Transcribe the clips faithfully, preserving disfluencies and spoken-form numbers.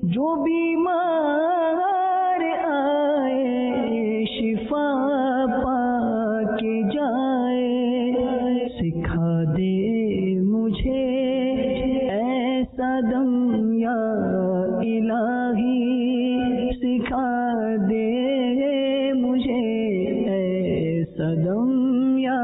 جو بیمار آئے شفا پا کے جائے، سکھا دے مجھے ایسا دم یا الہی، سکھا دے مجھے ایسا دم یا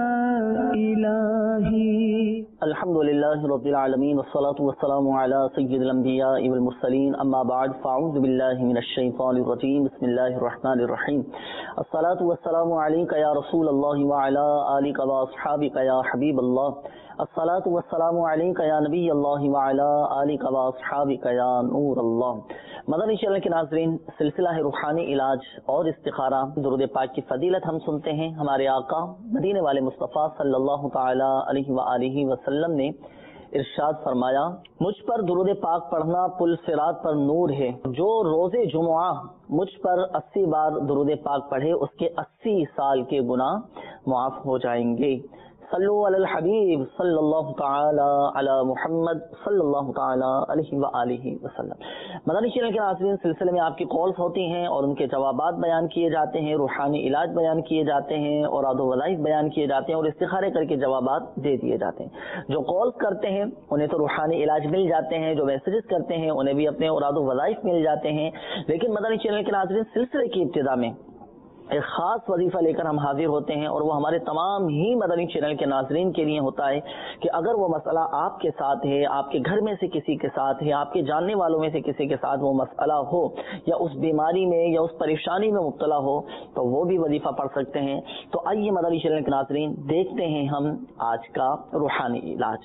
الہی۔ الحمدللہ رب العالمین والصلاة والسلام علی سید الانبیاء والمرسلین، اما بعد فاعوذ باللہ من الشیطان الرجیم، بسم اللہ الرحمن الرحیم۔ الصلاة والسلام علیک یا رسول اللہ وعلی آلک واصحابک یا حبیب اللہ، الصلاة والسلام علیک یا نبی اللہ وعلی آلک واصحابک یا نور اللہ۔ مدنی چینل کے ناظرین، سلسلہ روحانی علاج اور استخارہ درود پاک کی فضیلت ہم سنتے ہیں۔ ہمارے آقا مدینے والے مصطفیٰ صلی اللہ تعالی علیہ وآلہ وسلم نے ارشاد فرمایا، مجھ پر درود پاک پڑھنا پل صراط پر نور ہے، جو روز جمعہ مجھ پر اسی بار درود پاک پڑھے اس کے اسی سال کے گناہ معاف ہو جائیں گے۔ صلو علی الحبیب صلی اللہ تعالی علی محمد صلی اللہ تعالی علیہ وآلہ وسلم۔ مدنی چینل کے ناظرین، سلسلے میں آپ کی کالز ہوتی ہیں اور ان کے جوابات بیان کیے جاتے ہیں، روحانی علاج بیان کیے جاتے ہیں، اور اوراد و وظائف بیان کیے جاتے ہیں، اور استخارے کر کے جوابات دے دیے جاتے ہیں۔ جو کالز کرتے ہیں انہیں تو روحانی علاج مل جاتے ہیں، جو میسیجز کرتے ہیں انہیں بھی اپنے اوراد و وظائف مل جاتے ہیں، لیکن مدنی چینل کے ناظرین سلسلے کی ابتدا میں ایک خاص وظیفہ لے کر ہم حاضر ہوتے ہیں، اور وہ ہمارے تمام ہی مدنی چینل کے ناظرین کے لیے ہوتا ہے کہ اگر وہ مسئلہ آپ کے ساتھ ہے، آپ کے گھر میں سے کسی کے ساتھ ہے، آپ کے جاننے والوں میں سے کسی کے ساتھ وہ مسئلہ ہو، یا اس بیماری میں یا اس پریشانی میں مبتلا ہو، تو وہ بھی وظیفہ پڑھ سکتے ہیں۔ تو آئیے مدنی چینل کے ناظرین دیکھتے ہیں ہم آج کا روحانی علاج۔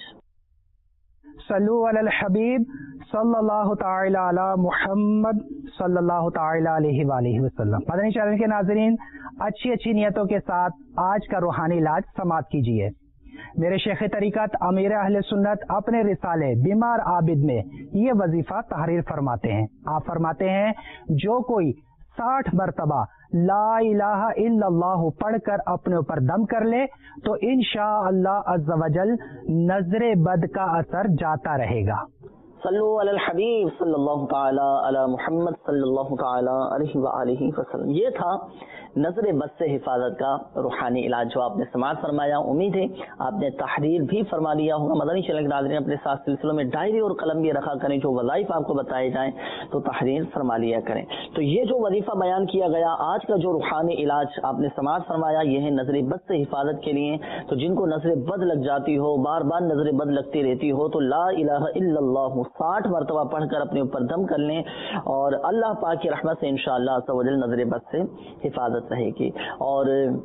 صلو علی الحبیب صلی اللہ تعالی علی محمد صلی اللہ تعالی علیہ وآلہ وسلم۔ مدنی چینل کے ناظرین، اچھی اچھی نیتوں کے ساتھ آج کا روحانی علاج سماعت کیجیے۔ میرے شیخ طریقت امیر اہل سنت اپنے رسالے بیمار عابد میں یہ وظیفہ تحریر فرماتے ہیں۔ آپ فرماتے ہیں، جو کوئی ساٹھ مرتبہ لا الہ الا اللہ پڑھ کر اپنے اوپر دم کر لے تو انشاءاللہ عز و جل نظر بد کا اثر جاتا رہے گا۔ صلو علی الحبیب صلی اللہ تعالی علی محمد صلی اللہ تعالی علیہ وآلہ وسلم۔ یہ تھا نظر بد سے حفاظت کا روحانی علاج جو آپ نے سماعت فرمایا۔ امید ہے آپ نے تحریر بھی فرما لیا ہوگا۔ مدنی چینل کے ناظرین اپنے ساتھ سلسلوں میں ڈائری اور قلم بھی رکھا کریں، جو وظائف آپ کو بتائے جائیں تو تحریر فرما لیا کریں۔ تو یہ جو وظیفہ بیان کیا گیا، آج کا جو روحانی علاج آپ نے سماعت فرمایا، یہ ہے نظر بد سے حفاظت کے لیے۔ تو جن کو نظر بد لگ جاتی ہو، بار بار نظر بد لگتی رہتی ہو، تو لا الہ الا اللہ ساٹھ مرتبہ پڑھ کر اپنے اوپر دم کر لیں، اور اللہ پاک کی رحمت سے انشاءاللہ عز و جل نظر بد سے حفاظت رہے گی۔ اور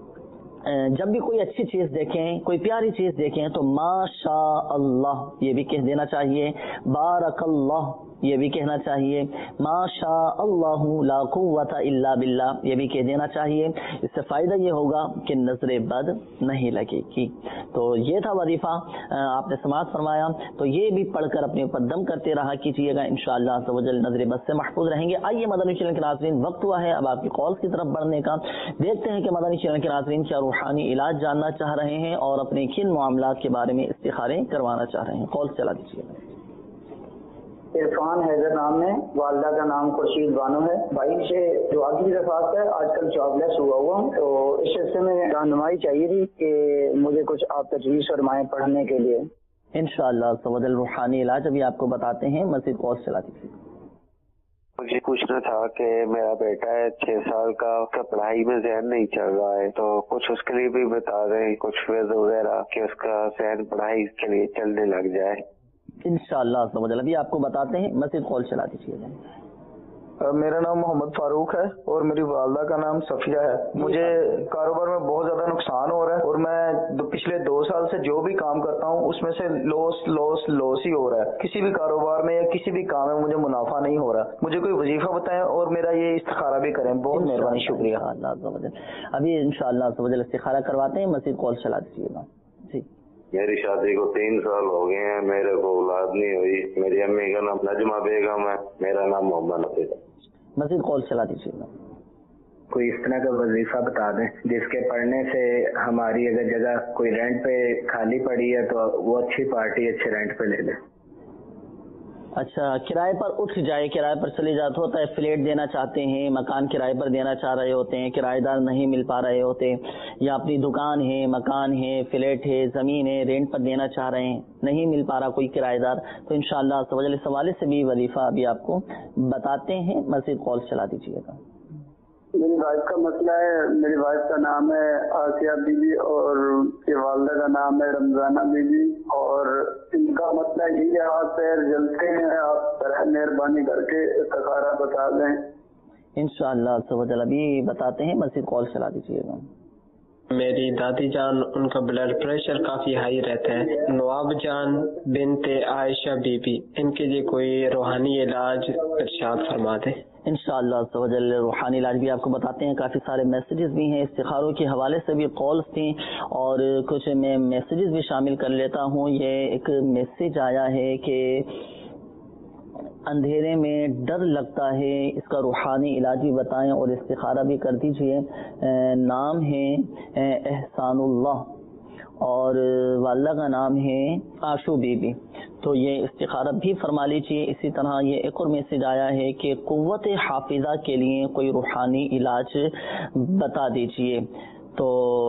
جب بھی کوئی اچھی چیز دیکھیں، کوئی پیاری چیز دیکھیں تو ماشاء اللہ یہ بھی کہہ دینا چاہیے، بارک اللہ یہ بھی کہنا چاہیے، ماشاء اللہ لا قوت الا باللہ یہ بھی کہہ دینا چاہیے۔ اس سے فائدہ یہ ہوگا کہ نظر بد نہیں لگے گی۔ تو یہ تھا وظیفہ آپ نے سماعت فرمایا، تو یہ بھی پڑھ کر اپنے اوپر دم کرتے رہا کیجیے گا، انشاءاللہ عز و جل نظر بد سے محفوظ رہیں گے۔ آئیے مدنی چینل کے ناظرین، وقت ہوا ہے اب آپ کی کالز کی طرف بڑھنے کا۔ دیکھتے ہیں کہ مدنی چینل کے ناظرین کیا روحانی علاج جاننا چاہ رہے ہیں اور اپنے کن معاملات کے بارے میں استخارے کروانا چاہ رہے ہیں۔ کالز چلا دیجیے۔ عرفان حیدر نام ہے، والدہ کا نام خورشید بانو ہے۔ بھائی سے دعا کی درخواست ہے، آج کل جاب لیس ہوا ہوا ہوں، تو اس سلسلے میں رہنمائی چاہیے تھی کہ مجھے کچھ آپ تجویز فرمائیں پڑھنے کے لیے۔ انشاءاللہ عز و جل روحانی علاج ابھی آپ کو بتاتے ہیں، مزید کالز چلا دیجیے۔ مجھے پوچھنا تھا کہ میرا بیٹا ہے چھ سال کا، اس کا پڑھائی میں ذہن نہیں چل رہا ہے، تو کچھ اس کے لیے بھی بتا دیں، کچھ فیض وغیرہ کہ اس کا ذہن پڑھائی کے لیے چلنے لگ جائے۔ انشاءاللہ عز و جل ابھی آپ کو بتاتے ہیں، مزید کال چلا دیجیے گا۔ میرا نام محمد فاروق ہے اور میری والدہ کا نام صفیہ ہے۔ مجھے کاروبار میں بہت زیادہ نقصان ہو رہا ہے، اور میں پچھلے دو سال سے جو بھی کام کرتا ہوں اس میں سے لوس لوس لوس ہی ہو رہا ہے۔ کسی بھی کاروبار میں یا کسی بھی کام میں مجھے منافع نہیں ہو رہا۔ مجھے کوئی وظیفہ بتائیں اور میرا یہ استخارہ بھی کریں، بہت مہربانی، شکریہ۔ ابھی انشاءاللہ عز و جل استخارہ کرواتے ہیں، مزید کال چلا دیجیے گا۔ جی، میری شادی کو تین سال ہو گئے ہیں، میرے کو اولاد نہیں ہوئی۔ میری امی کا نام نجمہ بیگم ہے، میرا نام محمد نفیس ہے۔ مزید کال چلا دیجیے گا۔ کوئی اس طرح کا وظیفہ بتا دیں جس کے پڑھنے سے ہماری اگر جگہ کوئی رینٹ پہ خالی پڑی ہے تو وہ اچھی پارٹی اچھے رینٹ پہ لے لے۔ اچھا، کرائے پر اٹھ جائے، کرائے پر چلے جاتے، ہوتا ہے فلیٹ دینا چاہتے ہیں، مکان کرائے پر دینا چاہ رہے ہوتے ہیں، کرایہ دار نہیں مل پا رہے ہوتے، یا اپنی دکان ہے، مکان ہے، فلیٹ ہے، زمین ہے، رینٹ پر دینا چاہ رہے ہیں، نہیں مل پا رہا کوئی کرایہ دار، تو انشاءاللہ عز و جل اس حوالے سے بھی وظیفہ ابھی آپ کو بتاتے ہیں، مزید کال چلا دیجیے گا۔ میری وائف کا مسئلہ ہے، میری وائف کا نام ہے آسیہ بی بی اور ان کی والدہ کا نام ہے رمضانہ بی بی، اور ان کا مسئلہ یہی ہے ہاتھ پیر جلتے ہیں، آپ مہربانی کر کے استخارہ بتا دیں۔ انشاءاللہ عز و جل ابھی بتاتے ہیں، مزید کال چلا دیجیے گا۔ میری دادی جان ان کا بلڈ پریشر کافی ہائی رہتا ہے، نواب جان بنت عائشہ بی بی، ان کے لیے کوئی روحانی علاج ارشاد فرما دیں۔ انشاءاللہ عز و جل روحانی علاج بھی آپ کو بتاتے ہیں، کافی سارے میسیجز بھی ہیں، استخاروں کے حوالے سے بھی کالز تھیں اور کچھ میں میسیجز بھی شامل کر لیتا ہوں۔ یہ ایک میسیج آیا ہے کہ اندھیرے میں ڈر لگتا ہے، اس کا روحانی علاج بھی بتائیں اور استخارہ بھی کر دیجئے۔ نام ہے احسان اللہ اور والدہ کا نام ہے آشو بی بی، تو یہ استخارہ بھی فرما لیجیے۔ اسی طرح یہ ایک اور میسج آیا ہے کہ قوت حافظہ کے لیے کوئی روحانی علاج بتا دیجیے۔ تو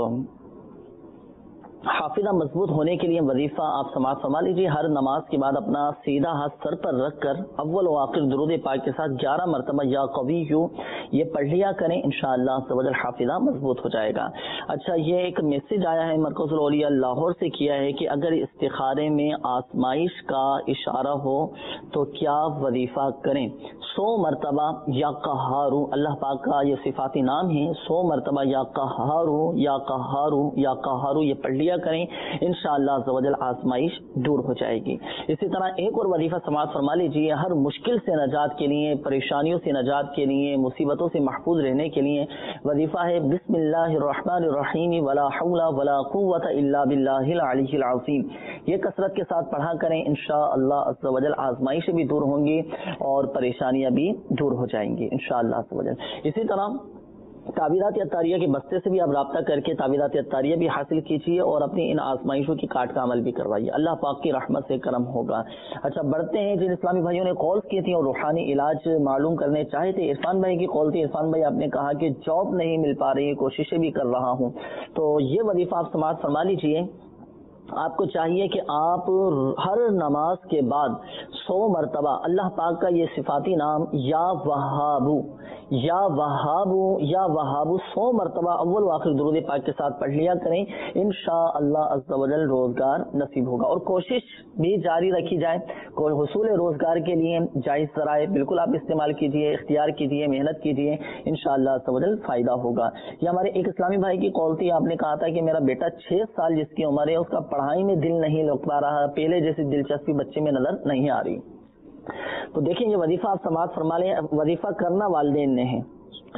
حافظہ مضبوط ہونے کے لیے وظیفہ آپ سماعت فرما لیجیے، ہر نماز کے بعد اپنا سیدھا ہاتھ سر پر رکھ کر اول و آخر درود پاک کے ساتھ گیارہ مرتبہ یا قوی یہ پڑھ لیا کریں، انشاءاللہ عز و جل حافظہ مضبوط ہو جائے گا۔ اچھا، یہ ایک میسج آیا ہے مرکز الاولیاء لاہور سے کیا ہے کہ اگر استخارے میں آزمائش کا اشارہ ہو تو کیا وظیفہ کریں؟ سو مرتبہ یا قہارو، اللہ پاک کا یہ صفاتی نام ہے، سو مرتبہ یا قہارو یا قہارو یا قہارو یہ پڑھ لیا کریں، انشاءاللہ عز و جل آزمائش دور ہو جائے گی۔ اسی طرح ایک اور وظیفہ سماعت فرما لیجیے، ہر مشکل سے نجات کے لیے، پریشانیوں سے نجات کے لیے، مصیبتوں سے محفوظ رہنے کے لیے وظیفہ ہے بسم اللہ الرحمن الرحیم ولا حول ولا قوت الا باللہ العلی العظیم۔ یہ کثرت کے ساتھ پڑھا کریں، انشاءاللہ عز و جل آزمائشیں بھی دور ہوں گی اور پریشانیاں بھی دور ہو جائیں گی انشاءاللہ عز و جل۔ اسی طرح تعبیرات اطاریہ کے بستے سے بھی آپ رابطہ کر کے تعبیرات اطاریہ بھی حاصل کیجیے اور اپنی ان آزمائشوں کی کاٹ کا عمل بھی کروائیے، اللہ پاک کی رحمت سے کرم ہوگا۔ اچھا، بڑھتے ہیں، جن اسلامی بھائیوں نے کالز کی تھی اور روحانی علاج معلوم کرنے چاہے تھے، عرفان بھائی کی کال تھی۔ عرفان بھائی، آپ نے کہا کہ جاب نہیں مل پا رہی، کوششیں بھی کر رہا ہوں، تو یہ وظیفہ آپ سماعت فرما لیجیے۔ آپ کو چاہیے کہ آپ ہر نماز کے بعد سو مرتبہ اللہ پاک کا یہ صفاتی نام یا وہابو یا وہابو یا وہابو سو مرتبہ اول و آخر درود پاک کے ساتھ پڑھ لیا کریں، انشاءاللہ عز و جل روزگار نصیب ہوگا۔ اور کوشش بھی جاری رکھی جائے، حصول روزگار کے لیے جائز ذرائع بالکل آپ استعمال کیجئے، اختیار کیجئے، محنت کیجئے، انشاءاللہ عز و جل فائدہ ہوگا۔ یہ ہمارے ایک اسلامی بھائی کی کال تھی، آپ نے کہا تھا کہ میرا بیٹا چھ سال جس کی عمر ہے، اس کا پڑھائی میں دل نہیں لگ پا رہا، پہلے جیسی دلچسپی بچے میں نظر نہیں آ رہی۔ تو دیکھیں، یہ وظیفہ آپ سماعت فرما لیں، وظیفہ کرنا والدین نے ہے۔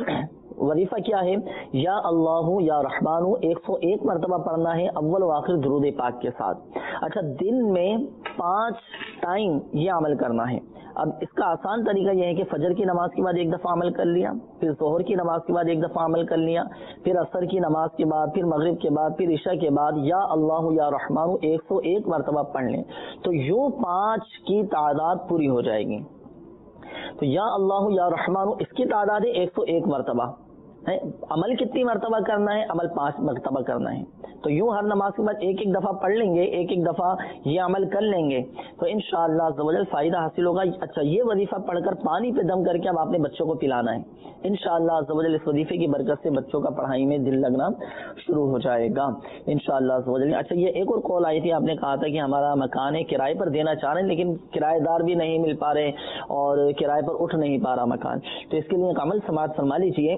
وظیفہ کیا ہے؟ یا اللہ یا رحمان ایک سو ایک مرتبہ پڑھنا ہے اول و آخر درود پاک کے ساتھ۔ اچھا، دن میں پانچ ٹائم یہ عمل کرنا ہے۔ اب اس کا آسان طریقہ یہ ہے کہ فجر کی نماز کے بعد ایک دفعہ عمل کر لیا، پھر ظہر کی نماز کے بعد ایک دفعہ عمل کر لیا، پھر عصر کی نماز کے بعد، پھر مغرب کے بعد، پھر عشاء کے بعد یا اللہ یا رحمان ایک سو ایک مرتبہ پڑھ لیں، تو یوں پانچ کی تعداد پوری ہو جائے گی۔ تو یا اللہ یا رحمان اس کی تعداد ہے ایک سو ایک مرتبہ۔ عمل کتنی مرتبہ کرنا ہے؟ عمل پانچ مرتبہ کرنا ہے۔ تو یوں ہر نماز کے بعد ایک ایک دفعہ پڑھ لیں گے، ایک ایک دفعہ یہ عمل کر لیں گے، تو انشاءاللہ عز و جل فائدہ حاصل ہوگا۔ اچھا، یہ وظیفہ پڑھ کر پانی پہ دم کر کے اب آپ نے بچوں کو پلانا ہے، انشاءاللہ عز و جل اس وظیفے کی برکت سے بچوں کا پڑھائی میں دل لگنا شروع ہو جائے گا انشاءاللہ عز و جل۔ اچھا، یہ ایک اور کال آئی تھی، آپ نے کہا تھا کہ ہمارا مکان ہے، کرائے پر دینا چاہ رہے ہیں لیکن کرایہ دار بھی نہیں مل پا رہے اور کرائے پر اٹھ نہیں پا رہا مکان، تو اس کے لیے ایک عمل سماعت فرما لیجیے۔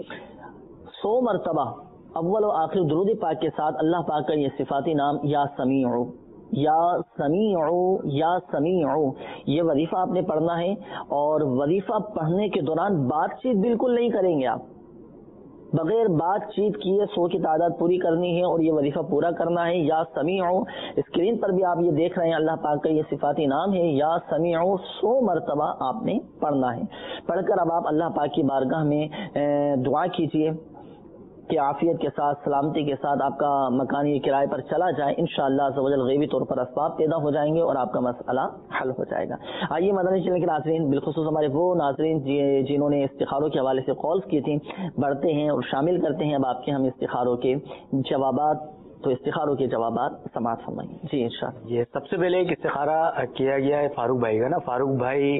سو مرتبہ اول و آخر درود پاک کے ساتھ اللہ پاک کا یہ صفاتی نام یا سمیع یا سمیع یا سمیع یہ وظیفہ آپ نے پڑھنا ہے، اور وظیفہ پڑھنے کے دوران بات چیت بالکل نہیں کریں گے، آپ بغیر بات چیت کیے سو کی تعداد پوری کرنی ہے اور یہ وظیفہ پورا کرنا ہے۔ یا سمیع، اسکرین پر بھی آپ یہ دیکھ رہے ہیں اللہ پاک کا یہ صفاتی نام ہے یا سمیع، سو مرتبہ آپ نے پڑھنا ہے۔ پڑھ کر اب آپ اللہ پاک کی بارگاہ میں دعا کیجئے کہ عافیت کے ساتھ سلامتی کے ساتھ آپ کا مکان یہ کرائے پر چلا جائے، انشاءاللہ عز و جل غیبی طور پر اسباب پیدا ہو جائیں گے اور آپ کا مسئلہ حل ہو جائے گا۔ آئیے مدنی چینل کے ناظرین، بالخصوص ہمارے وہ ناظرین جنہوں نے استخاروں کے حوالے سے کالز کی تھیں، بڑھتے ہیں اور شامل کرتے ہیں اب آپ کے ہم استخاروں کے جوابات، تو استخاروں کے جوابات سماعت فرمائیے۔ جی انشاءاللہ۔ یہ سب سے پہلے ایک استخارہ کیا گیا ہے فاروق بھائی کا نا، فاروق بھائی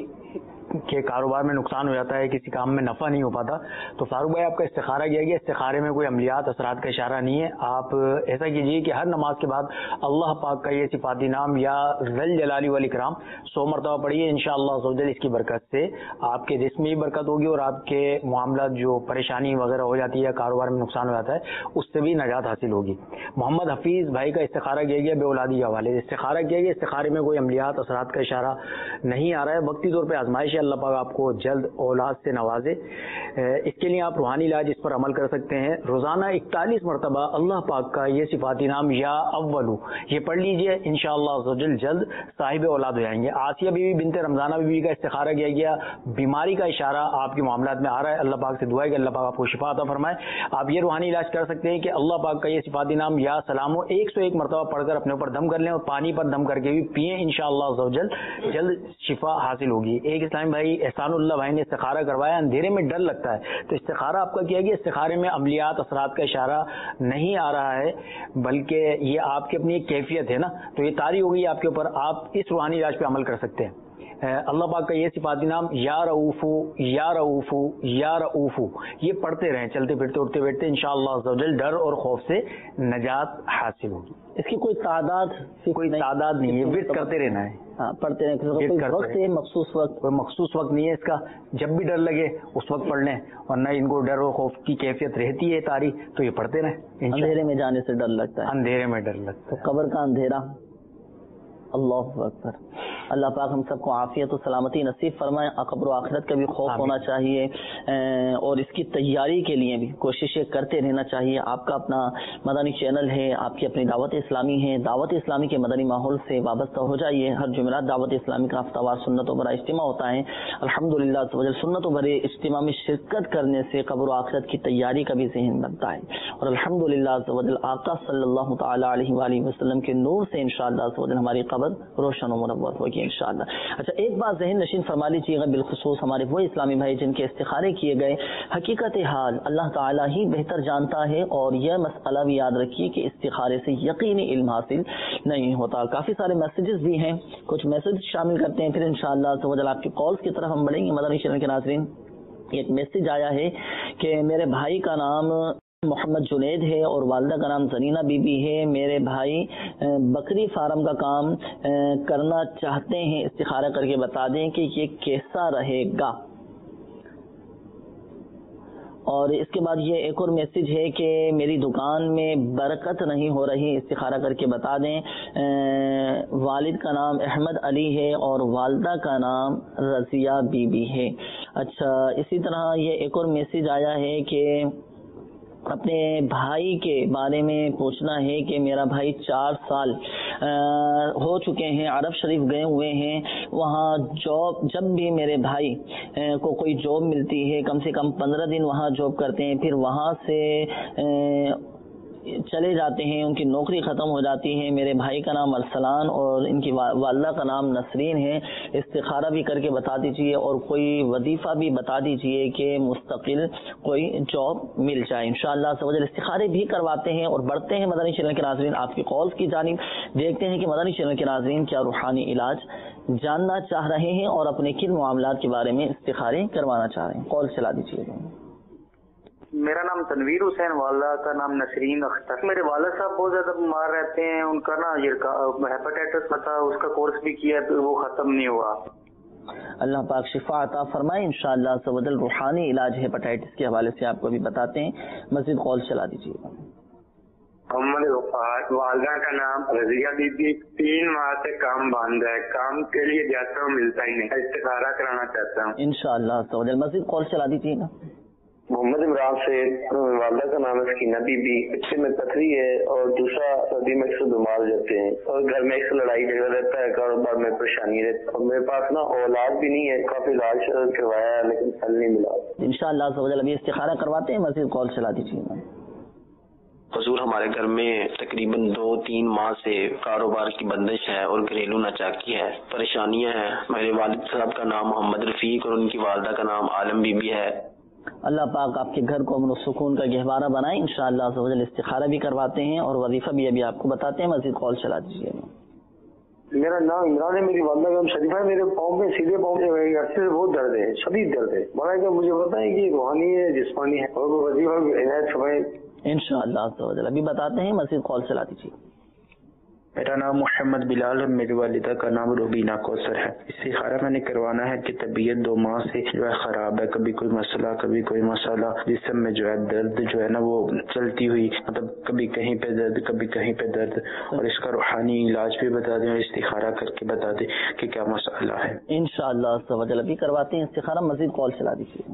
کے کاروبار میں نقصان ہو جاتا ہے، کسی کام میں نفع نہیں ہو پاتا، تو فاروق بھائی آپ کا استخارہ کیا گیا، استخارے میں کوئی عملیات اثرات کا اشارہ نہیں ہے۔ آپ ایسا کیجئے کہ ہر نماز کے بعد اللہ پاک کا یہ صفاتی نام یا ذل جلالی والاکرام سو مرتبہ پڑھیے، انشاءاللہ عز و جل اس کی برکت سے آپ کے جسم میں بھی برکت ہوگی اور آپ کے معاملات جو پریشانی وغیرہ ہو جاتی ہے، کاروبار میں نقصان ہو جاتا ہے، اس سے بھی نجات حاصل ہوگی۔ محمد حفیظ بھائی کا استخارہ کیا گیا بے اولادی کے حوالے سے، استخارہ کیا گیا، استخارے میں کوئی عملیات اثرات کا اشارہ نہیں آ رہا ہے، وقتی طور پہ آزمائش ہے، اللہ پاک آپ کو جلد اولاد سے نوازے۔ اس کے لیے آپ روحانی علاج اس پر عمل کر سکتے ہیں، روزانہ اکتالیس مرتبہ اللہ پاک کا یہ صفاتی نام یا اولو یہ پڑھ لیجئے، انشاءاللہ عز و جل جلد صاحب اولاد ہو جائیں گے۔ آسیہ بی بی بنت رمضانہ بی بی کا استخارہ کیا گیا، بیماری کا اشارہ آپ کے معاملات میں آ رہا ہے، اللہ پاک سے دعا ہے کہ اللہ پاک آپ کو شفا عطا فرمائے۔ آپ یہ روحانی علاج کر سکتے ہیں کہ اللہ پاک کا یہ صفاتی نام یا سلامو ایک سو ایک مرتبہ پڑھ کر اپنے اوپر دم کر لیں اور پانی پر دم کر کے بھی پیئیں، انشاءاللہ عز و جل جلد شفا حاصل ہوگی۔ ایک اسلام بھائی احسان اللہ بھائی نے استخارہ کروایا، اندھیرے میں ڈر لگتا ہے، تو استخارہ آپ کا کیا گیا، استخارے میں عملیات اثرات کا اشارہ نہیں آ رہا ہے، بلکہ یہ آپ کی اپنی ایک کیفیت ہے نا، تو یہ طاری ہو گئی آپ کے اوپر، آپ اس روحانی علاج پہ عمل کر سکتے ہیں۔ اللہ پاک کا یہ صفاتی نام یا رؤوفو یا رؤوفو یا رؤوفو یہ پڑھتے رہیں، چلتے پھرتے اٹھتے بیٹھتے، انشاءاللہ عز و جل ڈر اور خوف سے نجات حاصل ہوگی۔ اس کی کوئی تعداد کوئی تعداد نہیں ہے، ورد کرتے رہنا ہے، ہاں پڑھتے رہیں، کوئی وقت ہے مخصوص وقت؟ کوئی مخصوص وقت نہیں ہے اس کا، جب بھی ڈر لگے اس وقت پڑھ لیں، ورنہ ان کو ڈر اور خوف کی کیفیت رہتی ہے طاری، تو یہ پڑھتے رہیں۔ اندھیرے میں جانے سے ڈر لگتا ہے، اندھیرے میں ڈر لگتا ہے، قبر کا اندھیرا، اللہ اکبر۔ اللہ پاک ہم سب کو عافیت و سلامتی نصیب فرمائے، قبر و آخرت کا بھی خوف ہونا چاہیے اور اس کی تیاری کے لیے بھی کوششیں کرتے رہنا چاہیے۔ آپ کا اپنا مدنی چینل ہے، آپ کی اپنی دعوت اسلامی ہے، دعوت اسلامی کے مدنی ماحول سے وابستہ ہو جائیے۔ ہر جمعرات دعوت اسلامی کا ہفتہ وار سنتوں بھرا اجتماع ہوتا ہے، الحمدللہ سنتوں بھرے اجتماع میں شرکت کرنے سے قبر و آخرت کی تیاری کا بھی ذہن بنتا ہے، اور الحمدللہ آقا صلی اللہ تعالی علیہ وآلہ وسلم کے نور سے انشاءاللہ ہماری قبر روشن و منور ہوگی انشاءاللہ۔ اچھا ایک بات ذہن نشین فرما لیجیے گا، بالخصوص ہمارے وہ اسلامی بھائی جن کے استخارے کیے گئے، حقیقت حال اللہ تعالیٰ ہی بہتر جانتا ہے، اور یہ مسئلہ بھی یاد رکھیے کہ استخارے سے یقینی علم حاصل نہیں ہوتا۔ کافی سارے میسیجز بھی ہیں، کچھ میسیج شامل کرتے ہیں، پھر انشاءاللہ تو آپ کی کالز کی طرف ہم بڑھیں گے۔ مدنی چینل کے ناظرین، ایک میسیج آیا ہے کہ میرے بھائی کا نام محمد جنید ہے اور والدہ کا نام زرینہ بی بی ہے، میرے بھائی بکری فارم کا کام کرنا چاہتے ہیں، استخارہ کر کے بتا دیں کہ یہ کیسا رہے گا۔ اور اس کے بعد یہ ایک اور میسیج ہے کہ میری دکان میں برکت نہیں ہو رہی، استخارہ کر کے بتا دیں۔ والد کا نام احمد علی ہے اور والدہ کا نام رضیہ بی بی ہے۔ اچھا اسی طرح یہ ایک اور میسیج آیا ہے کہ اپنے بھائی کے بارے میں پوچھنا ہے کہ میرا بھائی چار سال ہو چکے ہیں، عرب شریف گئے ہوئے ہیں، وہاں جاب جب بھی میرے بھائی کو کوئی جاب ملتی ہے کم سے کم پندرہ دن وہاں جاب کرتے ہیں، پھر وہاں سے چلے جاتے ہیں، ان کی نوکری ختم ہو جاتی ہے۔ میرے بھائی کا نام ارسلان اور ان کی والدہ کا نام نسرین ہے، استخارہ بھی کر کے بتا دیجئے اور کوئی وظیفہ بھی بتا دیجئے کہ مستقل کوئی جاب مل جائے۔ انشاءاللہ سوجل استخارے بھی کرواتے ہیں اور بڑھتے ہیں مدنی چینل کے ناظرین آپ کی کالز کی جانب، دیکھتے ہیں کہ مدنی چینل کے ناظرین کیا روحانی علاج جاننا چاہ رہے ہیں اور اپنے کن معاملات کے بارے میں استخارے کروانا چاہ رہے ہیں۔ کال چلا دیجیے گا۔ میرا نام تنویر حسین، والدہ کا نام نسرین اختر۔ میرے والد صاحب بہت زیادہ بیمار رہتے ہیں، ان کا نا ہیپاٹائٹس تھا، اس کا کورس بھی کیا تو وہ ختم نہیں ہوا۔ اللہ پاک شفا عطا فرمائے انشاءاللہ سبدل روحانی علاج ہیپاٹائٹس کے حوالے سے آپ کو بھی بتاتے ہیں۔ مزید کال چلا دیجیے گا۔ محمد وفات، والدہ کا نام رضیہ بی بی، تین ماہ سے کام بند ہے، کام کے لیے جاتا ہوں ملتا ہی نہیں، استخارہ کرانا چاہتا ہوں انشاءاللہ سبدل۔ مزید کال چلا دیجیے گا۔ محمد عمران سے، والدہ کا نام ہے سکینہ بی بی، بچے میں پتھری ہے اور دوسرا سردی میں اکثر بیمار رہتے ہیں اور گھر میں اکثر لڑائی جھگڑا رہتا ہے، کاروبار میں پریشانی رہتی ہے اور میرے پاس نا اولاد بھی نہیں ہے، کافی علاج کروایا ہے لیکن حل نہیں ملا۔ انشاءاللہ سبحانہ ابھی استخارہ کرواتے ہیں، مزید کال چلا دیجیے گا۔ حضور ہمارے گھر میں تقریباً دو تین ماہ سے کاروبار کی بندش ہے اور گھریلو ناچاکی ہے، پریشانیاں ہیں۔ میرے والد صاحب کا نام محمد رفیق اور ان کی والدہ کا نام عالم بی بی ہے۔ اللہ پاک آپ کے گھر کو امن و سکون کا گہوارہ بنائیں۔ انشاءاللہ عز و جل استخارہ بھی کرواتے ہیں اور وظیفہ بھی ابھی آپ کو بتاتے ہیں، مزید کال چلا دیجیے۔ میرا نام عمران ہے، میری والدہ کا نام شریفہ ہے۔ میرے پاؤں میں سیدھے پاؤں میں عرصے سے بہت درد ہے، شدید درد ہے۔ بڑا کہ مجھے بتائیں کہ روحانی ہے جسمانی ہے، اور وہ وظیفہ عنایت فرمائیں انشاءاللہ عز و جل ابھی بتاتے ہیں، مزید کال چلا دیجیے۔ میرا نام محمد بلال اور میری والدہ کا نام روبینہ کوثر ہے۔ استخارہ میں نے کروانا ہے کہ طبیعت دو ماہ سے جو ہے خراب ہے، کبھی کوئی مسئلہ کبھی کوئی مسئلہ، جسم میں جو ہے درد جو ہے نا وہ چلتی ہوئی، مطلب کبھی کہیں پہ درد کبھی کہیں پہ درد، اور اس کا روحانی علاج بھی بتا دیں اور استخارہ کر کے بتا دیں کہ کیا مسئلہ ہے۔ انشاءاللہ عز و جل ابھی کرواتے ہیں استخارہ، مزید کال چلا دیجیے۔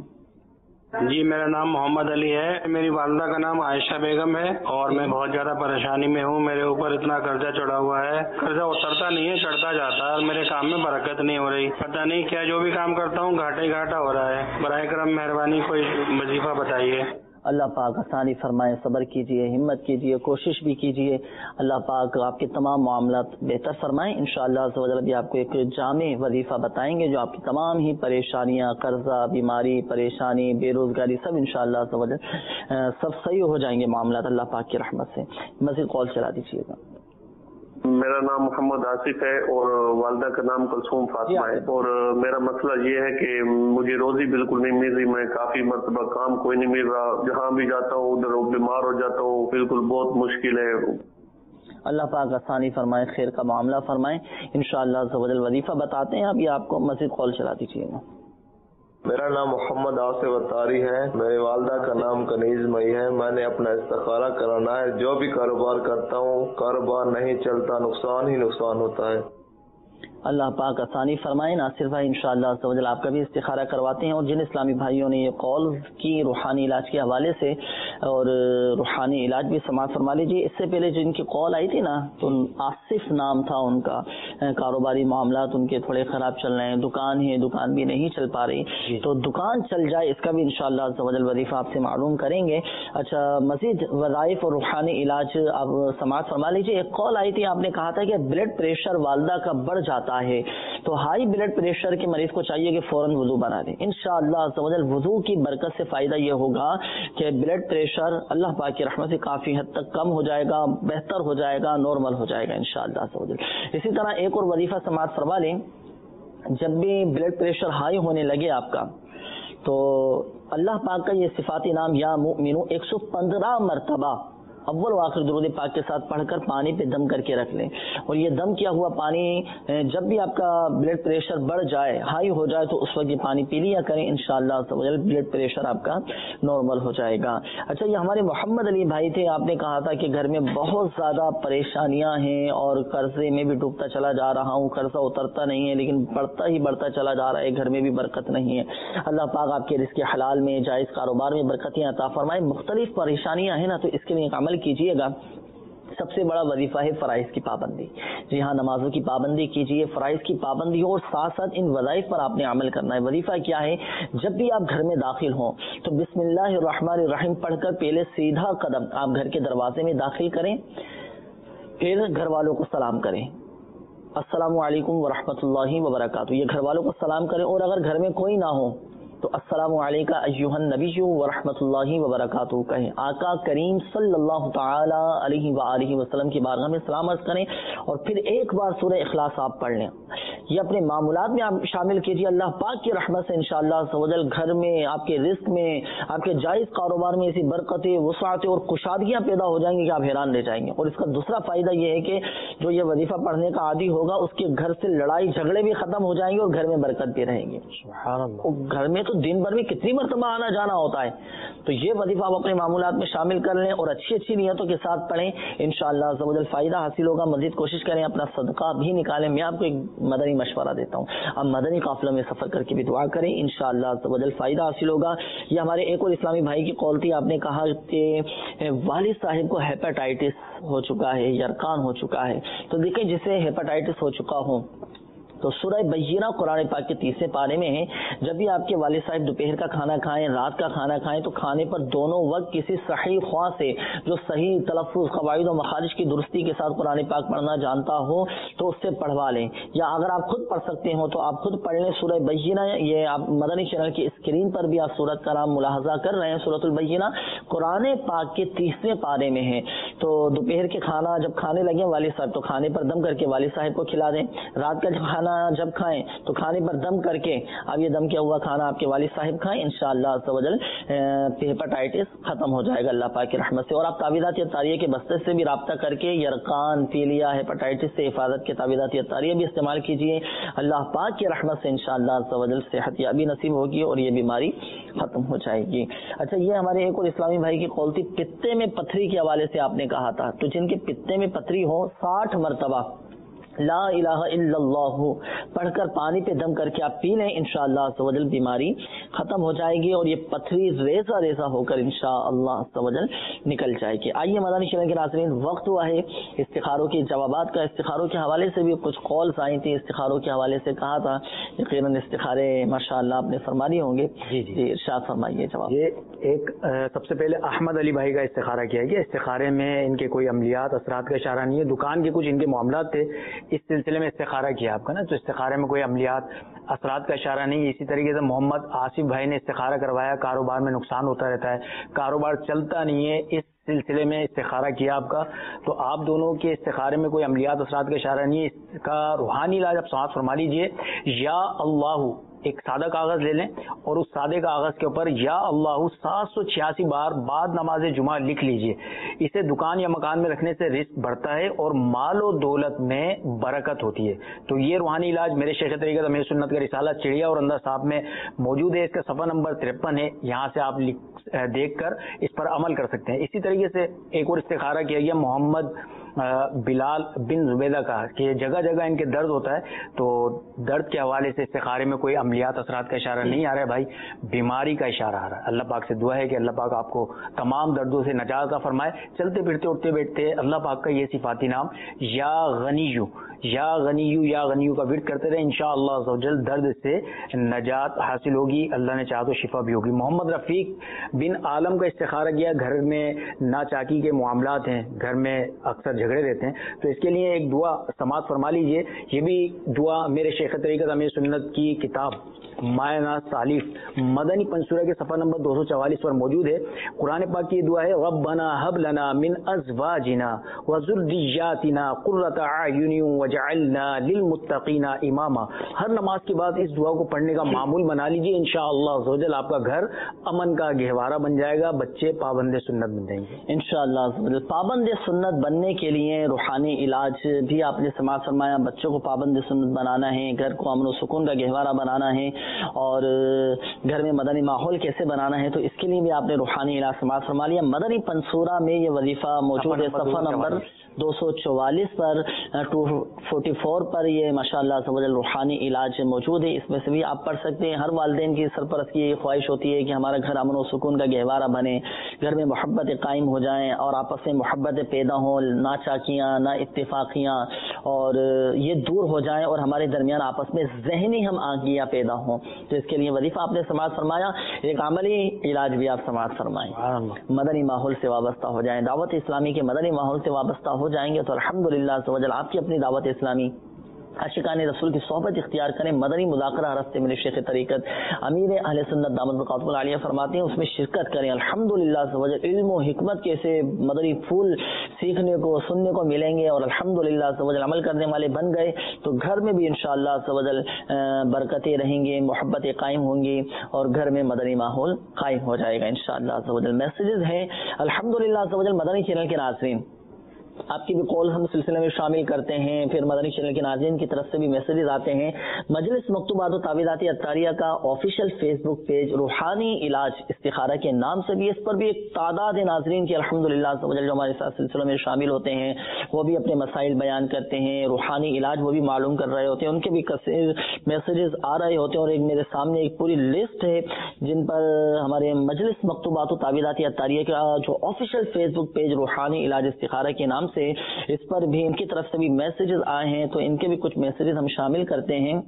جی میرا نام محمد علی ہے، میری والدہ کا نام عائشہ بیگم ہے، اور میں بہت زیادہ پریشانی میں ہوں۔ میرے اوپر اتنا قرضہ چڑھا ہوا ہے، قرضہ اترتا نہیں ہے، چڑھتا جاتا ہے، اور میرے کام میں برکت نہیں ہو رہی۔ پتہ نہیں کیا، جو بھی کام کرتا ہوں گھاٹا ہی گھاٹا ہو رہا ہے۔ براہ کرم مہربانی کوئی وظیفہ بتائیے۔ اللہ پاک آسانی فرمائے، صبر کیجئے، ہمت کیجئے، کوشش بھی کیجئے، اللہ پاک آپ کے تمام معاملات بہتر فرمائیں۔ انشاءاللہ عز و جل بھی آپ کو ایک جامع وظیفہ بتائیں گے جو آپ کی تمام ہی پریشانیاں، قرضہ، بیماری، پریشانی، بے روزگاری سب انشاءاللہ عز و جل سب صحیح ہو جائیں گے معاملات اللہ پاک کی رحمت سے۔ مزید کال چلا دیجیے گا۔ میرا نام محمد آصف ہے اور والدہ کا نام کلثوم فاطمہ ہے، اور میرا مسئلہ یہ ہے کہ مجھے روزی بالکل نہیں مل رہی۔ میں کافی مرتبہ کام کوئی نہیں مل رہا، جہاں بھی جاتا ہوں ادھر بیمار ہو جاتا ہوں، بالکل بہت مشکل ہے۔ اللہ پاک آسانی فرمائے، خیر کا معاملہ فرمائے۔ انشاءاللہ عز و جل وظیفہ بتاتے ہیں، ابھی آپ کو مزید کال چلا دیجیے گا۔ میرا نام محمد آصف اتاری ہے، میری والدہ کا نام کنیز مئی ہے۔ میں نے اپنا استخارہ کرانا ہے، جو بھی کاروبار کرتا ہوں کاروبار نہیں چلتا، نقصان ہی نقصان ہوتا ہے۔ اللہ پاک آسانی فرمائے۔ ناصر بھائی انشاءاللہ عز و جل آپ کا بھی استخارہ کرواتے ہیں، اور جن اسلامی بھائیوں نے یہ کال کی روحانی علاج کے حوالے سے اور روحانی علاج بھی سماعت فرما لیجیے۔ اس سے پہلے جن کی کال آئی تھی نا، تو آصف نام تھا ان کا، کاروباری معاملات ان کے تھوڑے خراب چل رہے ہیں، دکان ہے دکان بھی نہیں چل پا رہی، تو دکان چل جائے اس کا بھی انشاءاللہ عز و جل وظیفہ آپ سے معلوم کریں گے۔ اچھا، مزید وظائف اور روحانی علاج آپ سماعت فرما لیجیے۔ ایک کال آئی تھی، آپ نے کہا تھا کہ بلڈ پریشر والدہ کا بڑھ جاتا ہے، تو ہائی بلڈ پریشر کے مریض کو چاہیے کہ فوراً وضو بنا دیں۔ انشاءاللہ عز و جل وضو کی برکت سے فائدہ یہ ہوگا کہ بلڈ پریشر اللہ پاک کی رحمت سے کافی حد تک کم ہو جائے گا، بہتر ہو جائے گا، نارمل ہو جائے گا انشاءاللہ عز و جل۔ اسی طرح ایک اور وظیفہ سماعت فرما لیں، جب بھی بلڈ پریشر ہائی ہونے لگے آپ کا، تو اللہ پاک کا یہ صفاتی نام یا مؤمنو ایک سو پندرہ مرتبہ اول و آخر درود پاک کے ساتھ پڑھ کر پانی پہ دم کر کے رکھ لیں، اور یہ دم کیا ہوا پانی جب بھی آپ کا بلڈ پریشر بڑھ جائے، ہائی ہو جائے، تو اس وقت یہ پانی پی لیا کریں، انشاءاللہ عز و جل بلڈ پریشر آپ کا نارمل ہو جائے گا۔ اچھا، یہ ہمارے محمد علی بھائی تھے، آپ نے کہا تھا کہ گھر میں بہت زیادہ پریشانیاں ہیں اور قرضے میں بھی ڈوبتا چلا جا رہا ہوں، قرضہ اترتا نہیں ہے لیکن بڑھتا ہی بڑھتا چلا جا رہا ہے، گھر میں بھی برکت نہیں ہے۔ اللہ پاک آپ کے رزق حلال میں، جائز کاروبار میں برکتیں عطا فرمائے۔ مختلف پریشانیاں ہیں نا، تو اس کے لیے ایک عمل کیجیے گا۔ سب سے بڑا وظیفہ ہے فرائض کی پابندی۔ جی ہاں، نمازوں کی پابندی کیجیے، فرائض کی پابندی ہو، اور ساتھ ساتھ ان وظائف پر آپ نے عمل کرنا ہے۔ وظیفہ کیا ہے؟ جب بھی آپ گھر میں داخل ہوں تو بسم اللہ الرحمن الرحیم پڑھ کر پہلے سیدھا قدم آپ گھر کے دروازے میں داخل کریں، پھر گھر والوں کو سلام کریں، السلام علیکم ورحمۃ اللہ وبرکاتہ، یہ گھر والوں کو سلام کریں، اور اگر گھر میں کوئی نہ ہو تو السلام علیکم ایھا النبی ورحمۃ اللہ وبرکاتہ کہیں، آقا کریم صلی اللہ تعالی علیہ وآلہ وسلم کی بارگاہ میں سلام عرض کریں، اور پھر ایک بار سورہ اخلاص آپ پڑھ لیں۔ یہ اپنے معمولات میں آپ شامل کیجیے، اللہ پاک کی رحمت سے انشاءاللہ عز و جل گھر میں، آپ کے رزق میں، آپ کے جائز کاروبار میں ایسی برکتیں، وسعتیں اور کشادگیاں پیدا ہو جائیں گی کہ آپ حیران رہ جائیں گے۔ اور اس کا دوسرا فائدہ یہ ہے کہ جو یہ وظیفہ پڑھنے کا عادی ہوگا اس کے گھر سے لڑائی جھگڑے بھی ختم ہو جائیں گے اور گھر میں برکت بھی رہے گی۔ سبحان اللہ۔ گھر میں تو دن بھر میں کتنی مرتبہ آنا جانا ہوتا ہے، تو یہ وظیفہ آپ اپنے معمولات میں شامل کر لیں اور اچھی اچھی نیتوں کے ساتھ پڑھیں، انشاءاللہ عز و جل فائدہ حاصل ہوگا۔ مزید کوشش کریں اپنا صدقہ بھی نکالیں۔ میں آپ کو ایک مدنی مشورہ دیتا ہوں، آپ مدنی قافلہ میں سفر کر کے بھی دعا کریں، انشاءاللہ عز و جل فائدہ حاصل ہوگا۔ یہ ہمارے ایک اور اسلامی بھائی کی کال تھی، آپ نے کہا کہ والد صاحب کو ہیپاٹائٹس ہو چکا ہے، یرقان ہو چکا ہے۔ تو دیکھیں، جسے ہیپاٹائٹس ہو چکا ہو تو سورہ بینہ قرآن پاک کے تیسرے پارے میں ہے، جب بھی آپ کے والد صاحب دوپہر کا کھانا کھائیں، رات کا کھانا کھائیں، تو کھانے پر دونوں وقت کسی صحیح خواہ سے جو صحیح تلفظ، قواعد و مخارج کی درستی کے ساتھ قرآن پاک پڑھنا جانتا ہو تو اس سے پڑھوا لیں، یا اگر آپ خود پڑھ سکتے ہو تو آپ خود پڑھ لیں سورہ بینہ۔ یہ آپ مدنی چینل کی اسکرین پر بھی آپ سورت کا نام ملاحظہ کر رہے ہیں، سورۃ البینہ قرآن پاک کے تیسرے پارے میں ہے۔ تو دوپہر کے کھانا جب کھانے لگے والد صاحب تو کھانے پر دم کر کے والد صاحب کو کھلا دیں، رات کا کھانا جب کھائیں تو کھانے پر دم کر کے اب یہ دم کیا ہوا کھانا آپ کے والد صاحب کھائیں، انشاءاللہ عز و جل ہیپاٹائٹس ختم ہو جائے گا اللہ پاک کی رحمت سے۔ اور آپ تعویذات اطاریہ کے بستے سے بھی رابطہ کر کے یرقان، پیلیا، ہیپاٹائٹس سے حفاظت کے تعویذات اطاریہ بھی استعمال کیجیے، اللہ پاک کی رحمت سے انشاءاللہ عز و جل صحت یابی نصیب ہوگی اور یہ بیماری ختم ہو جائے گی۔ اچھا، یہ ہمارے ایک اور اسلامی بھائی کی قول تھی، پتے میں پتھری کے حوالے سے آپ نے کہا تھا، تو جن کے پتے میں پتھری ہو ساٹھ مرتبہ لا الہ الا اللہ پڑھ کر پانی پہ دم کر کے آپ پی لیں، انشاءاللہ عز و جل بیماری ختم ہو جائے گی اور یہ پتھری ریزہ ریزہ ہو کر انشاءاللہ عز و جل نکل جائے گی۔ آئیے مدنی چینل کے ناظرین، وقت ہوا ہے استخاروں کے جوابات کا۔ استخاروں کے حوالے سے بھی کچھ کالز آئی تھی، استخاروں کے حوالے سے کہا تھا، یقیناً استخارے ماشاءاللہ آپ نے فرما لیے ہوں گے۔ جی جی ارشاد فرمائیے جواب۔ یہ ایک سب سے پہلے احمد علی بھائی کا استخارہ کیا گیا، استخارے میں ان کے کوئی عملیات اثرات کا اشارہ نہیں ہے، دکان کے کچھ ان کے معاملات تھے، اس سلسلے میں استخارہ کیا آپ کا نا، تو استخارے میں کوئی عملیات اثرات کا اشارہ نہیں۔ اسی طریقے سے محمد آصف بھائی نے استخارہ کروایا، کاروبار میں نقصان ہوتا رہتا ہے، کاروبار چلتا نہیں ہے، اس سلسلے میں استخارہ کیا آپ کا، تو آپ دونوں کے استخارے میں کوئی عملیات اثرات کا اشارہ نہیں ہے۔ اس کا روحانی علاج آپ سماعت فرما لیجئے، یا اللہ، ایک سادہ کاغذ لے لیں اور اس سادے کاغذ کے اوپر یا اللہ سات سو چھیاسی بار بعد نماز جمعہ لکھ لیجئے۔ اسے دکان یا مکان میں رکھنے سے رزق بڑھتا ہے اور مال و دولت میں برکت ہوتی ہے۔ تو یہ روحانی علاج میرے شیخ طریقت امیر سنت کا رسالہ چڑیا اور اندر صاحب میں موجود ہے، اس کا صفحہ نمبر ترپن ہے، یہاں سے آپ دیکھ کر اس پر عمل کر سکتے ہیں۔ اسی طریقے سے ایک اور استخارہ کیا گیا محمد بلال بن زبیدہ کا، کہ جگہ جگہ ان کے درد ہوتا ہے، تو درد کے حوالے سے استخارے میں کوئی عملیات اثرات کا اشارہ نہیں آ رہا ہے بھائی، بیماری کا اشارہ آ رہا ہے۔ اللہ پاک سے دعا ہے کہ اللہ پاک آپ کو تمام دردوں سے نجات عطا فرمائے۔ چلتے پھرتے اٹھتے بیٹھتے اللہ پاک کا یہ صفاتی نام یا غنیو یا غنیو یا غنیو کا ورد کرتے رہے، انشاءاللہ عز و جل درد سے نجات حاصل ہوگی، اللہ نے چاہا تو شفا بھی ہوگی۔ محمد رفیق بن عالم کا استخارہ کیا، گھر میں ناچاکی کے معاملات ہیں، گھر میں اکثر جھگڑے رہتے ہیں، تو اس کے لیے ایک دعا سماعت فرما لیجئے۔ یہ بھی دعا میرے شیخ طریقت امیر سنت کی کتاب مائنہ صالف مدنی پنسورہ کے صفحہ نمبر دو سو چوالیس پر موجود ہے۔ قرآن پاک کی دعا ہے، ربنا حب لنا من ازواجنا وذریاتنا قرۃ اعین وجعلنا للمتقین اماما۔ ہر نماز کے بعد اس دعا کو پڑھنے کا معمول بنا لیجئے، انشاءاللہ عز و جل آپ کا گھر امن کا گہوارہ بن جائے گا، بچے پابند سنت بن جائیں گے انشاءاللہ عز و جل۔ پابند سنت بننے کے لیے روحانی علاج بھی آپ نے سماعت فرمایا، بچوں کو پابند سنت بنانا ہے، گھر کو امن و سکون کا گہوارہ بنانا ہے، اور گھر میں مدنی ماحول کیسے بنانا ہے، تو اس کے لیے بھی آپ نے روحانی علاج سماعت فرما لیا۔ مدنی پنصورہ میں یہ وظیفہ موجود ہے، صفحہ نمبر دو سو چوالیس پر، ٹو فورٹی فور پر یہ ماشاءاللہ عز و جل روحانی علاج موجود ہے، اس میں سے بھی آپ پڑھ سکتے ہیں۔ ہر والدین کی سرپرست کی یہ خواہش ہوتی ہے کہ ہمارا گھر امن و سکون کا گہوارہ بنے، گھر میں محبت قائم ہو جائیں اور آپس میں محبت پیدا ہوں، نہ چاکیاں نہ اتفاقیاں اور یہ دور ہو جائیں اور ہمارے درمیان آپس میں ذہنی ہم آنکھیاں پیدا ہوں، تو اس کے لیے وظیفہ آپ نے سماعت فرمایا۔ ایک عملی علاج بھی آپ سماعت فرمائیں، مدنی ماحول سے وابستہ ہو جائیں، دعوت اسلامی کے مدنی ماحول سے وابستہ ہو جائیں گے تو الحمدللہ عز و جل آپ کی اپنی دعوت اسلامی عاشقان رسول کی صحبت اختیار کریں، مدنی مذاکرہ ہر ہفتے میرے شیخ طریقت امیر اہل سنت دامت بقاتم العالیہ فرماتے ہیں، اس میں شرکت کریں، الحمدللہ عز و جل علم و حکمت کے ایسے مدنی پھول سیکھنے کو سننے کو ملیں گے اور الحمدللہ عز و جل عمل کرنے والے بن گئے تو گھر میں بھی انشاءاللہ عز و جل برکتیں رہیں گے، محبتیں قائم ہوں گی اور گھر میں مدنی ماحول قائم ہو جائے گا انشاءاللہ عز و جل۔ میسیجز ہیں الحمدللہ عز و جل مدنی چینل کے ناظرین، آپ کی بھی کال ہم سلسلے میں شامل کرتے ہیں، پھر مدنی چینل کے ناظرین کی طرف سے بھی میسیجز آتے ہیں۔ مجلس مکتوبات و تعویذات اطاریہ کا آفیشیل فیس بک پیج روحانی علاج استخارہ کے نام سے بھی، اس پر بھی ایک تعداد ناظرین کی الحمدللہ عز و جل جو ہمارے ساتھ سلسلوں میں شامل ہوتے ہیں وہ بھی اپنے مسائل بیان کرتے ہیں، روحانی علاج وہ بھی معلوم کر رہے ہوتے ہیں، ان کے بھی کثیر میسیجز آ رہے ہوتے ہیں اور ایک میرے سامنے ایک پوری لسٹ ہے جن پر ہمارے مجلس مکتوبات و تعویذات اطاریہ کا جو آفیشیل فیس بک پیج روحانی علاج استخارہ کے نام سے اس پر بھی ان کی طرف سے بھی میسیجز آئے ہیں، تو ان کے بھی کچھ میسیجز ہم شامل کرتے ہیں۔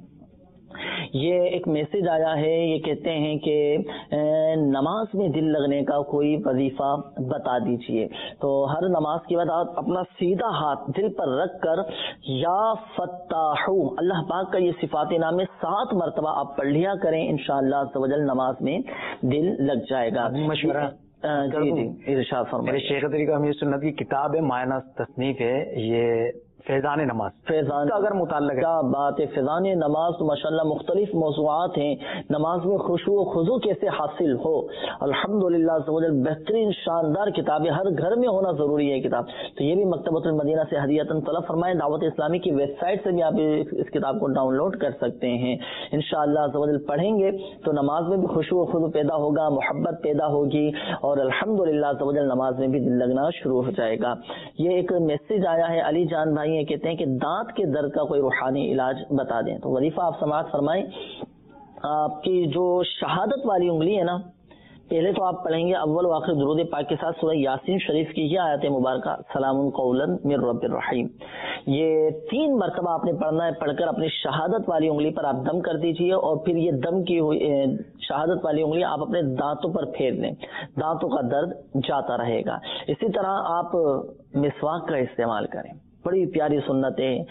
یہ ایک میسج آیا ہے، یہ کہتے ہیں کہ نماز میں دل لگنے کا کوئی وظیفہ بتا دیجئے۔ تو ہر نماز کے بعد آپ اپنا سیدھا ہاتھ دل پر رکھ کر یا فتاحو اللہ پاک کا یہ صفات نام میں سات مرتبہ آپ پڑھ لیا کریں، انشاءاللہ عز و جل نماز میں دل لگ جائے گا۔ مشورہ جی جی ارشاد فرمائیں۔ میرے شیخ طریقہ امیر سنت کی کتاب ہے، معنی تصنیف ہے یہ فیضان نماز، فیضان کا اگر متعلق ہے کیا بات ہے، فیضان نماز تو ماشاءاللہ مختلف موضوعات ہیں، نماز میں خشوع و خضوع کیسے حاصل ہو، الحمدللہ بہترین شاندار کتاب ہے، ہر گھر میں ہونا ضروری ہے کتاب۔ تو یہ بھی مکتبۃ المدینہ سے ہدیۃً طلب فرمائیں، دعوت اسلامی کی ویب سائٹ سے بھی آپ اس کتاب کو ڈاؤن لوڈ کر سکتے ہیں۔ انشاءاللہ عزوجل پڑھیں گے تو نماز میں بھی خشوع و خضوع پیدا ہوگا، محبت پیدا ہوگی، اور الحمدللہ عزوجل نماز میں بھی دل لگنا شروع ہو جائے گا۔ یہ ایک میسج آیا ہے، علی جان بھائی یہ کہتے ہیں کہ دانت کے درد کا کوئی روحانی علاج بتا دیں۔ تو وظیفہ آپ سماعت فرمائیں، آپ کی جو شہادت والی انگلی ہے نا، پہلے تو آپ پڑھیں گے اول و آخر درود پاک کے ساتھ سورہ یاسین شریف کی یہ آیت مبارکہ سلام قولا من رب الرحیم، یہ تین مرتبہ آپ نے پڑھنا ہے۔ پڑھ کر اپنی شہادت والی انگلی پر آپ دم کر دیجئے، اور پھر یہ دم کی ہوئی شہادت والی انگلی آپ اپنے دانتوں پر پھیر لیں، دانتوں کا درد جاتا رہے گا۔ اسی طرح آپ مسواک کا استعمال کریں، بڑی پیاری سنت ہے،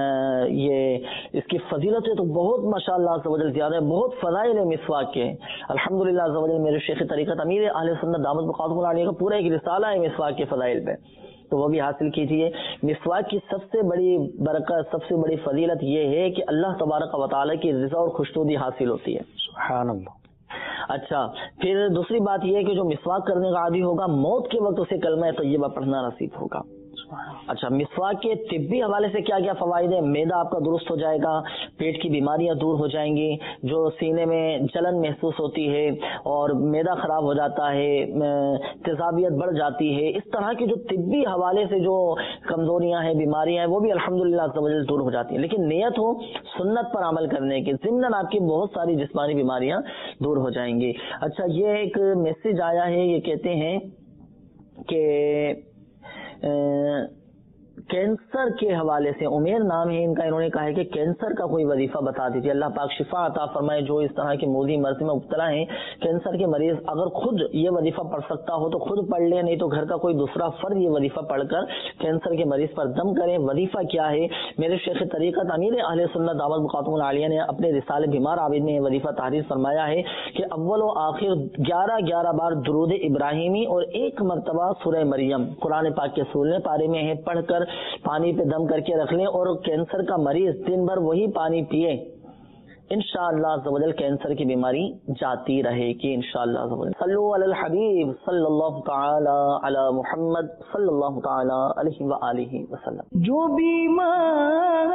یہ اس کی فضیلت ہے تو بہت ماشاءاللہ عز و جل زیادہ ہے، بہت فضائل ہے مسواک کے، الحمدللہ عز و جل۔ میرے شیخ طریقت امیر اہل سنت دامت بقاتم العالیہ کا پورا ایک رسالہ ہے مسواک کے فضائل پہ، تو وہ بھی حاصل کیجئے۔ مسواک کی سب سے بڑی برکت، سب سے بڑی فضیلت یہ ہے کہ اللہ تبارک و تعالی کی رضا اور خوشنودی حاصل ہوتی ہے، سبحان اللہ۔ اچھا، پھر دوسری بات یہ ہے کہ جو مسواک کرنے کا عادی ہوگا موت کے وقت اسے کلمہ طیبہ پڑھنا نصیب ہوگا۔ اچھا، مسواک کے طبی حوالے سے کیا کیا فوائد ہیں؟ معدہ آپ کا درست ہو جائے گا، پیٹ کی بیماریاں دور ہو جائیں گی، جو سینے میں جلن محسوس ہوتی ہے اور معدہ خراب ہو جاتا ہے، تیزابیت بڑھ جاتی ہے، اس طرح کی جو طبی حوالے سے جو کمزوریاں ہیں، بیماریاں ہیں، وہ بھی الحمدللہ عز و جل دور ہو جاتی ہیں، لیکن نیت ہو سنت پر عمل کرنے کی، ضمن آپ کی بہت ساری جسمانی بیماریاں دور ہو جائیں گی۔ اچھا، یہ ایک میسج آیا ہے، یہ کہتے ہیں کہ کینسر کے حوالے سے، عمیر نام ہے ان کا، انہوں نے کہا ہے کہ کینسر کا کوئی وظیفہ بتا دیجیے، اللہ پاک شفا عطا فرمائے جو اس طرح کی موذی مرض میں مبتلا ہیں۔ کینسر کے مریض اگر خود یہ وظیفہ پڑھ سکتا ہو تو خود پڑھ لے، نہیں تو گھر کا کوئی دوسرا فرد یہ وظیفہ پڑھ کر کینسر کے مریض پر دم کریں۔ وظیفہ کیا ہے؟ میرے شیخ طریقت امیر اہل سنت دعوت بقاتم العالیہ نے اپنے رسالے بیمار عابد میں یہ وظیفہ تحریر فرمایا ہے کہ اول و آخر گیارہ گیارہ بار درود ابراہیمی اور ایک مرتبہ سورہ مریم قرآن پاک کے سولہویں پارے میں ہے، پڑھ کر پانی پہ دم کر کے رکھ لیں، اور کینسر کا مریض دن بھر وہی پانی پیے، انشاءاللہ عز و جل کینسر کی بیماری جاتی رہے گی انشاءاللہ عز و جل۔ صلو علی الحبیب صلی اللہ تعالی علی محمد صلی اللہ تعالی علیہ وآلہ وسلم۔ جو بیمار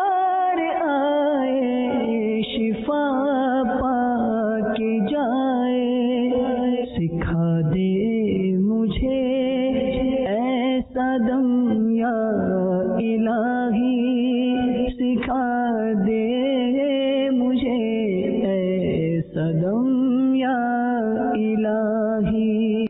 آئے شفا پا کے جائے، سکھا دے مجھے ایسا دم یا الہی، سکھا